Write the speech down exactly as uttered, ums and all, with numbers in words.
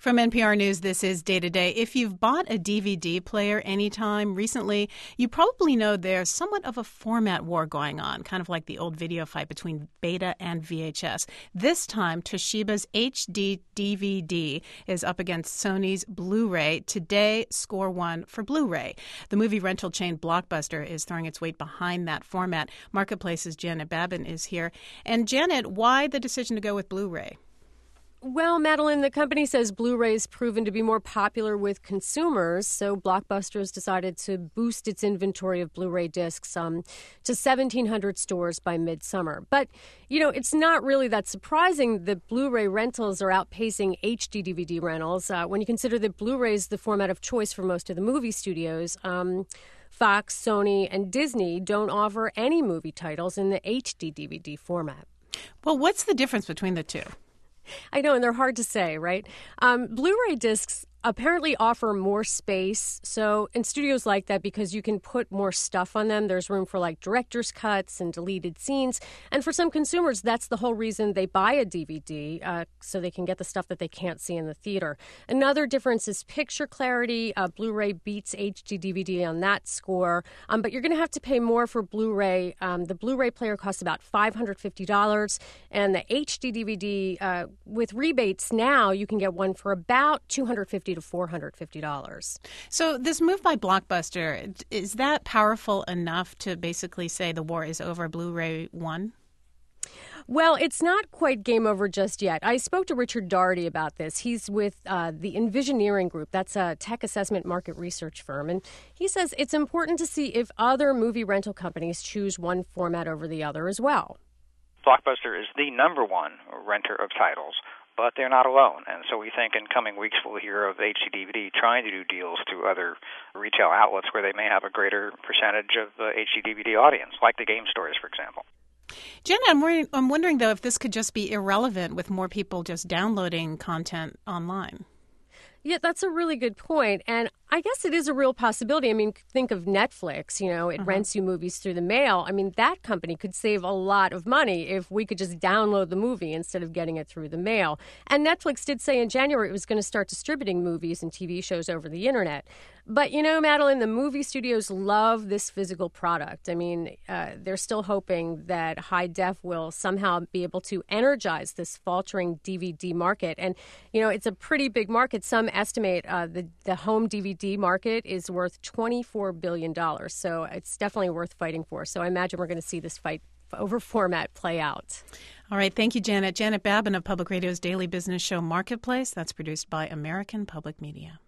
From N P R News, this is Day to Day. If you've bought a D V D player anytime recently, you probably know there's somewhat of a format war going on, kind of like the old video fight between Beta and V H S. This time, Toshiba's H D D V D is up against Sony's Blu-ray. Today, score one for Blu-ray. The movie rental chain Blockbuster is throwing its weight behind that format. Marketplace's Janet Babin is here. And Janet, why the decision to go with Blu-ray? Well, Madeline, the company says Blu-ray's proven to be more popular with consumers, so Blockbuster's decided to boost its inventory of Blu-ray discs um, to seventeen hundred stores by midsummer. But, you know, it's not really that surprising that Blu-ray rentals are outpacing H D D V D rentals uh, when you consider that Blu-ray is the format of choice for most of the movie studios. Um, Fox, Sony, and Disney don't offer any movie titles in the H D D V D format. Well, what's the difference between the two? I know, and they're hard to say, right? Um, Blu-ray discs apparently offer more space. So in studios like that, because you can put more stuff on them, there's room for like director's cuts and deleted scenes. And for some consumers, that's the whole reason they buy a D V D, uh, so they can get the stuff that they can't see in the theater. Another difference is picture clarity. Uh, Blu-ray beats H D D V D on that score. Um, but you're going to have to pay more for Blu-ray. Um, the Blu-ray player costs about five hundred fifty dollars. And the H D D V D, uh, with rebates now, you can get one for about two hundred fifty to four hundred fifty dollars. So this move by Blockbuster, is that powerful enough to basically say the war is over, Blu-ray won? Well, it's not quite game over just yet. I spoke to Richard Doherty about this. He's with uh, the Envisioneering Group. That's a tech assessment market research firm. And he says it's important to see if other movie rental companies choose one format over the other as well. Blockbuster is the number one renter of titles, but they're not alone. And so we think in coming weeks we'll hear of H D D V D trying to do deals to other retail outlets where they may have a greater percentage of the H D D V D audience, like the game stores, for example. Jenna, I'm, worried, I'm wondering, though, if this could just be irrelevant with more people just downloading content online. Yeah, that's a really good point. And I guess it is a real possibility. I mean, think of Netflix. You know, it uh-huh. rents you movies through the mail. I mean, that company could save a lot of money if we could just download the movie instead of getting it through the mail. And Netflix did say in January it was going to start distributing movies and T V shows over the internet. But, you know, Madeline, the movie studios love this physical product. I mean, uh, they're still hoping that high def will somehow be able to energize this faltering D V D market. And, you know, it's a pretty big market. Some estimate uh, the, the home D V D market is worth twenty-four billion dollars. So it's definitely worth fighting for. So I imagine we're going to see this fight over format play out. All right. Thank you, Janet. Janet Babin of Public Radio's daily business show Marketplace. That's produced by American Public Media.